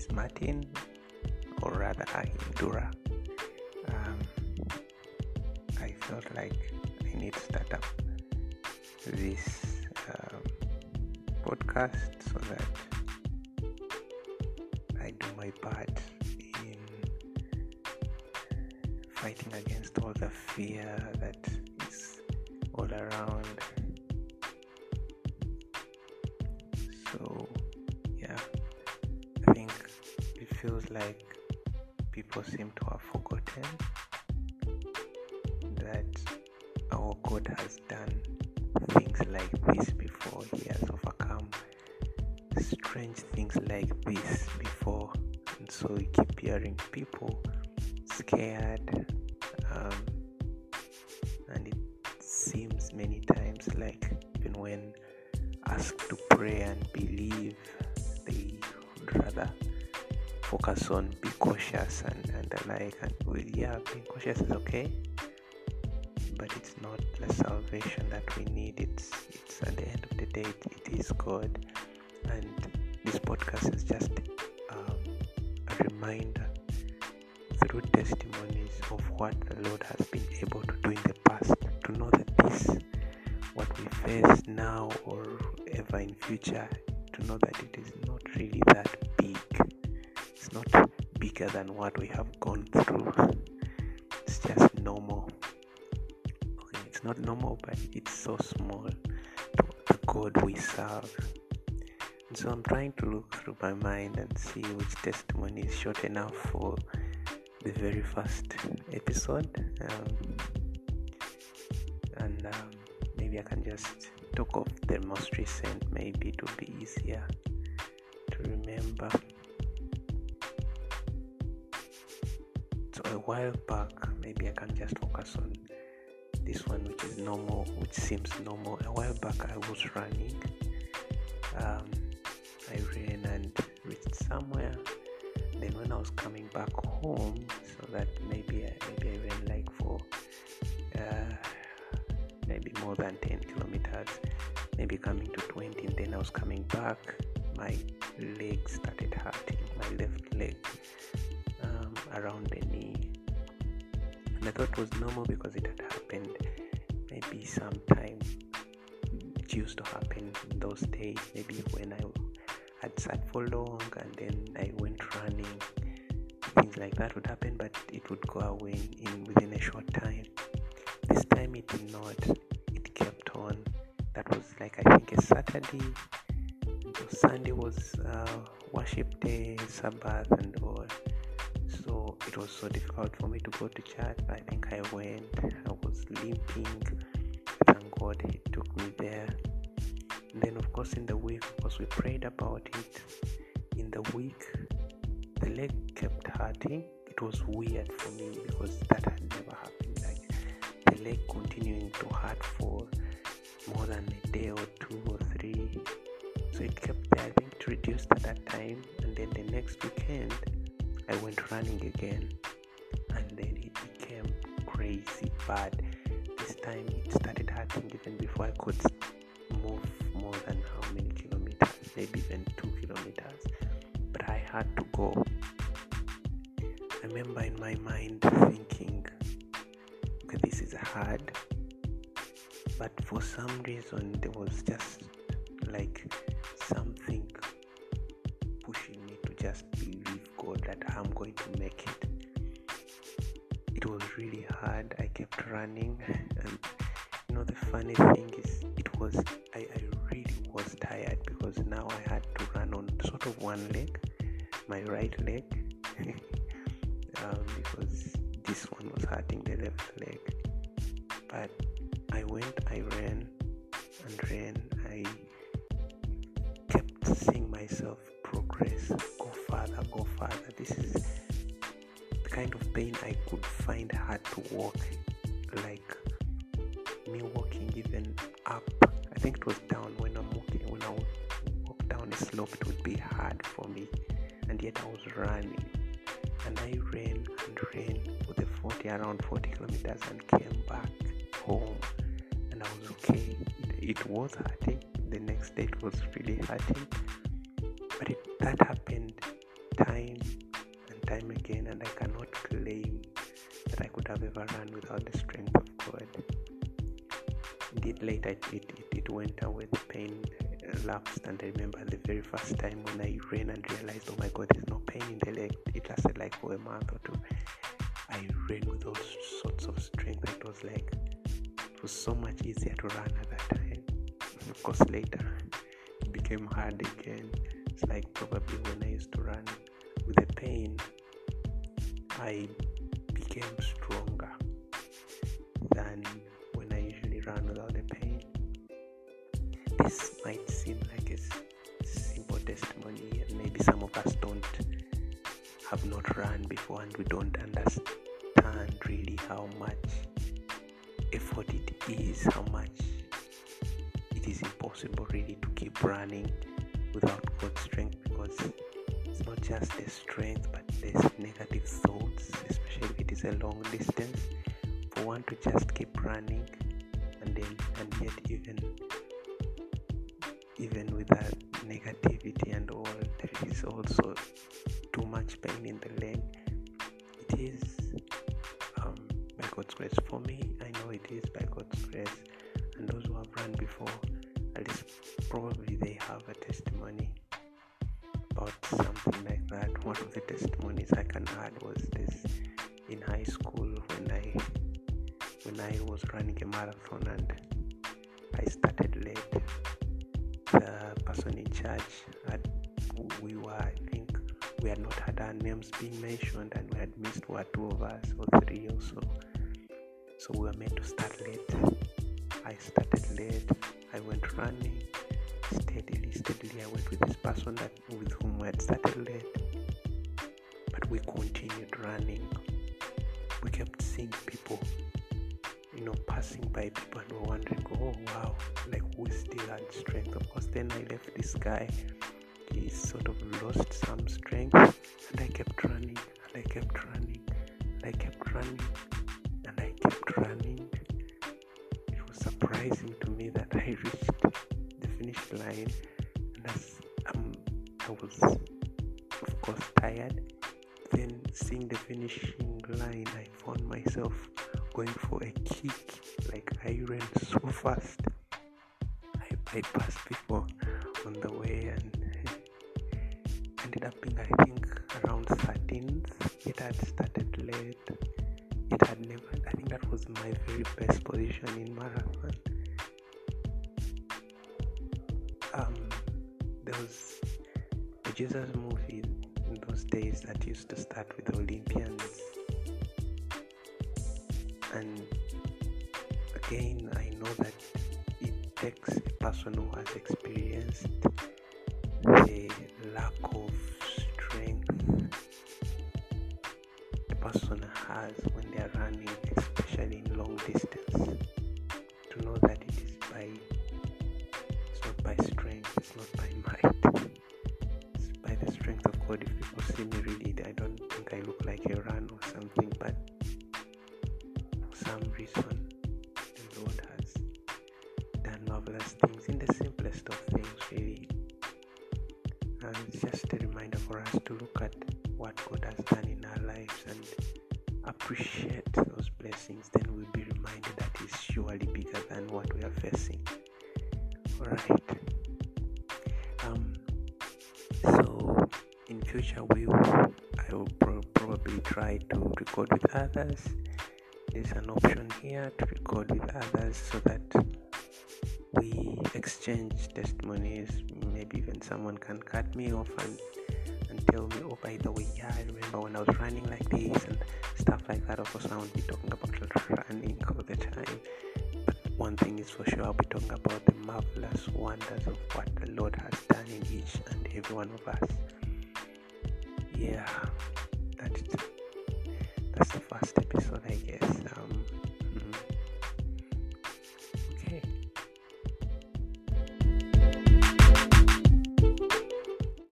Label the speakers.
Speaker 1: Martin, or rather Ahindura. I felt like I need to start up this podcast so that I do my part in fighting against all the fear that is all around. So yeah, I think it feels like people seem to have forgotten that our God has done things like this before. He has overcome strange things like this before, and so we keep hearing people scared, and it seems many times like even when asked to pray and believe, they would rather focus on be cautious and the like. And being cautious is okay, but it's not the salvation that we need. It's at the end of the day, it is God. And this podcast is just a reminder through testimonies of what the Lord has been able to do in the past, to know that this, what we face now or ever in future, to know that it is not really that big. It's not bigger than what we have gone through. It's just normal. Okay, it's not normal, but it's so small to the God we serve. And so I'm trying to look through my mind and see which testimony is short enough for the very first episode. Maybe I can just talk of the most recent, maybe to be easier to remember. So a while back, maybe I can just focus on this one, which is normal, which seems normal. A while back, I was running. I ran and reached somewhere. Then when I was coming back home, so that maybe I ran like for maybe more than 10 kilometers, maybe coming to 20, and then I was coming back, my leg started hurting, my left leg, around the knee. And I thought it was normal because it had happened maybe sometime. It used to happen in those days, maybe when I had sat for long and then I went running. Things like that would happen, but it would go away within a short time. This time it did not. It kept on. That was like, I think, a Saturday. Sunday was worship day, Sabbath and all. So it was so difficult for me to go to church. I think I went. I was limping. Thank God He took me there. And then, of course, in the week, we prayed about it. In the week, the leg kept hurting. It was weird for me because that had never happened. Like the leg continuing to hurt for more than a day or 2 or 3. So it kept there. I think it reduced at that time. And then the next weekend, I went running again. And then it became crazy bad. This time it started hurting even before I could move more than how many kilometers, maybe even 2 kilometers. But I had to go. I remember in my mind thinking, okay, this is hard, but for some reason there was just like something pushing me to just believe God that I'm going to make it. It was really hard. I kept running, and the funny thing is, I really was tired because now I had to run on sort of one leg, my right leg, because this one was hurting the left leg. But I ran. I kept seeing myself progress, go further. This is the kind of pain I could find hard to walk, like me walking even up. I think it was down. When I would walk down a slope, it would be hard for me, and yet I was running, and I ran for around 40 kilometers and came back home, and I was okay. It was hurting. The next day it was really hurting, but that happened time and time again, and I cannot claim that I could have ever run without the strength of God. Indeed, later it went away, the pain lapsed, and I remember the very first time when I ran and realized, oh my God, there's no pain in the leg. It lasted like for a month or two. I ran with all sorts of strength. It was so much easier to run at that time. And of course, later it became hard again. It's like probably when I used to run with the pain, I became stronger than when I usually run without the pain. This might seem like a simple testimony, and maybe some of us have not run before, and we don't understand really how much effort it is, how much it is impossible really to keep running without God's strength, because it's not just the strength, but there's negative thoughts, especially if it is a long distance. For one to just keep running, and yet even with that negativity and all, there is also too much pain in the leg. It is by God's grace. For me, I know it is by God's grace, and those who have run before, at least probably they have a testimony about something like that. One of the testimonies I can add was this: in high school, when I was running a marathon and I started late. The person in charge we had not had our names being mentioned, and we had missed 2 of us or 3 or so. So we were meant to start late. I started late. I went running steadily. I went with this person with whom we had started late. But we continued running. We kept seeing people, passing by people, and we were wondering, oh wow, like we still had strength. Of course, then I left this guy. He sort of lost some strength, and I kept running, and I kept running, and I kept running, and I kept running. It was surprising to me that I reached the finish line, and as I was, of course, tired. Then seeing the finishing line, I found myself going for a kick. Like I ran so fast. I bypassed people on the way and ended up being, I think, around 13th. It had started late. It had never, I think that was my very best position in marathon. There was the Jesus movie in those days that used to start with the Olympians. And again, I know that it takes a person who has experienced the lack of strength the person has when they are running, especially in long distance, to know that it's not by strength, it's not by might, it's by the strength of God. If people see me, really, I don't think I look like a run or something, but for some reason the Lord has done marvelous things in the simplest of things, really. And it's just a reminder for us to look at what God has done in our lives and appreciate those blessings. Then we'll be reminded that He's surely bigger than what we are facing. Alright. So in future I will probably try to record with others. There's an option here to record with others so that we exchange testimonies. Maybe even someone can cut me off and tell me, oh, by the way, yeah, I remember when I was running like this and stuff like that. Of course, I won't be talking about running all the time, but one thing is for sure, I'll be talking about the marvelous wonders of what the Lord has done in each and every one of us. Yeah, that's the first episode, I guess.